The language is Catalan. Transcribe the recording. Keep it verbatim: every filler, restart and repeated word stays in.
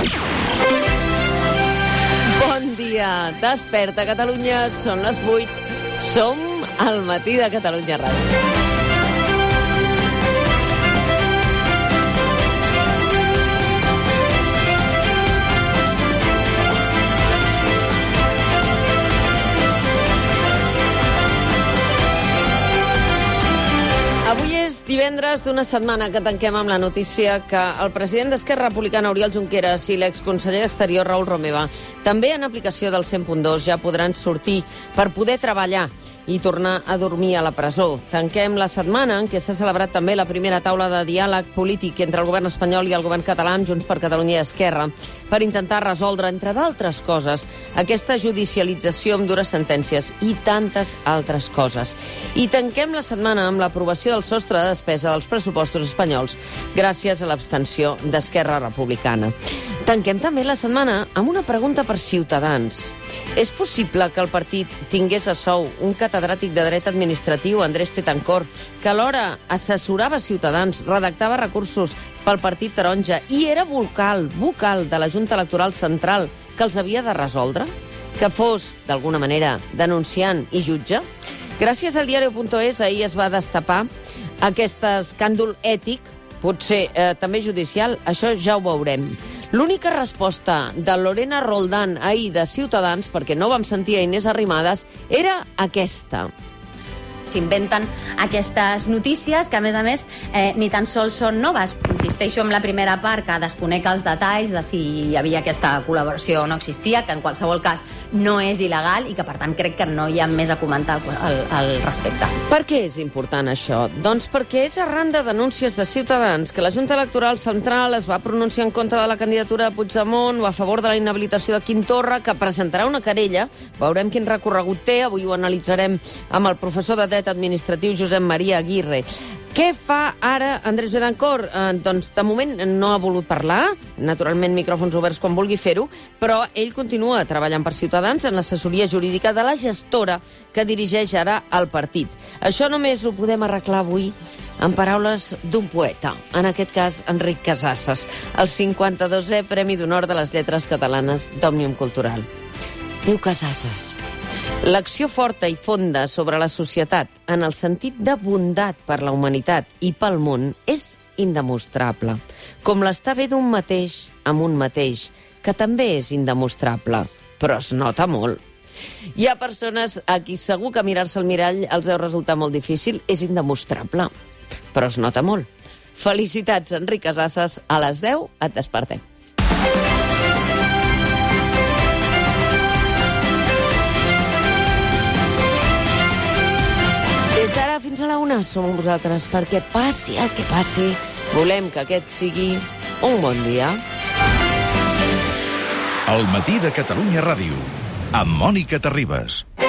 Bon dia, desperta Catalunya, són les vuit, som al matí de Catalunya Ràdio. Avui és divendres d'una setmana que tanquem amb la notícia que el president d'Esquerra Republicana, Oriol Junqueras, i l'exconseller d'Exterior, Raül Romeva, també en aplicació del cent punt dos ja podran sortir per poder treballar i tornar a dormir a la presó. Tanquem la setmana en què s'ha celebrat també la primera taula de diàleg polític entre el govern espanyol i el govern català, Junts per Catalunya i Esquerra, per intentar resoldre, entre d'altres coses, aquesta judicialització amb dures sentències i tantes altres coses. I tanquem la setmana amb l'aprovació del sostre de despesa dels pressupostos espanyols gràcies a l'abstenció d'Esquerra Republicana. Tanquem també la setmana amb una pregunta per Ciutadans. És possible que el partit tingués a sou un catedràtic de dret administratiu, Andrés Petancor, que alhora assessorava Ciutadans, redactava recursos pel Partit Taronja i era vocal, vocal de la Junta Electoral Central que els havia de resoldre? Que fos, d'alguna manera, denunciant i jutge? Gràcies al diario punt es, ahir es va destapar aquest escàndol ètic, potser eh, també judicial, això ja ho veurem. L'única resposta de Lorena Roldán ahir de Ciutadans, perquè no vam sentir a Inés Arrimadas, era aquesta. S'inventen aquestes notícies que, a més a més, eh, ni tan sols són noves. Insisteixo en la primera part, que desconec els detalls de si hi havia aquesta col·laboració o no existia, que en qualsevol cas no és il·legal i que, per tant, crec que no hi ha més a comentar al, al, al respecte. Per què és important això? Doncs perquè és arran de denúncies de Ciutadans que la Junta Electoral Central es va pronunciar en contra de la candidatura de Puigdemont o a favor de la inhabilitació de Quim Torra, que presentarà una querella. Veurem quin recorregut té, avui ho analitzarem amb el professor de dret administratiu Josep Maria Aguirre. Què fa ara Andrés Petancor? Eh, doncs, de moment no ha volut parlar, naturalment micròfons oberts quan vulgui fer-ho, però ell continua treballant per Ciutadans en l'assessoria jurídica de la gestora que dirigeix ara el partit. Això només ho podem arreglar avui en paraules d'un poeta, en aquest cas Enric Casasses, el cinquanta-dosè Premi d'Honor de les Lletres Catalanes d'Òmnium Cultural. Diu Casasses: l'acció forta i fonda sobre la societat en el sentit de bondat per la humanitat i pel món és indemostrable, com l'estar bé d'un mateix amb un mateix, que també és indemostrable, però es nota molt. Hi ha persones a qui segur que mirar-se al mirall els deu resultar molt difícil, és indemostrable, però es nota molt. Felicitats, Enric Casasses, a les deu et despertem. Des d'ara fins a la una som amb vosaltres, perquè passi el que passi, volem que aquest sigui un bon dia. El matí de Catalunya Ràdio, amb Mònica Terribas.